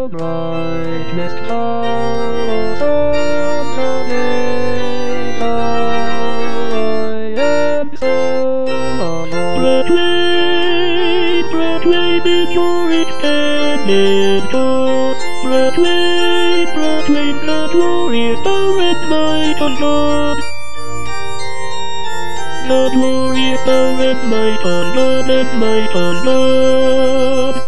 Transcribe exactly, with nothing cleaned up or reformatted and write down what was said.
the brightest stars of the day. I am so alone. Broadway, Broadway, with your extended toes. Broadway, Broadway, the glorious power and might on God. The glorious power and might on God, and might on God.